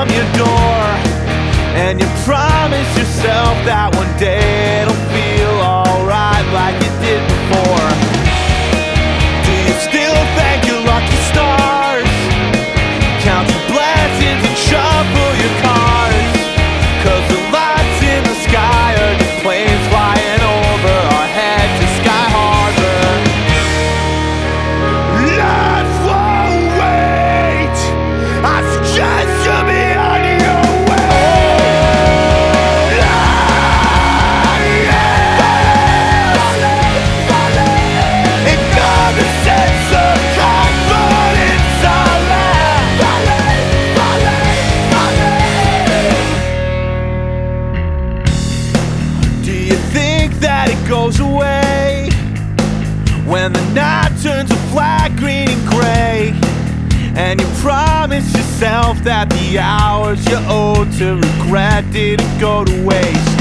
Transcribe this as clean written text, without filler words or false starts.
from your door, and you promise yourself that one day it'll feel alright like it did before. Do you still thank your lucky stars? Count your blessings and shuffle your cards, 'cause the lights in the sky are just planes flying over our heads to Sky Harbor. Life won't wait, I suggest you be on your way. Ignore the sense of confidence I left. Do you think that it goes away when the night turns a flat green and gray, and you promise yourself that the hours you owe to regret didn't go to waste?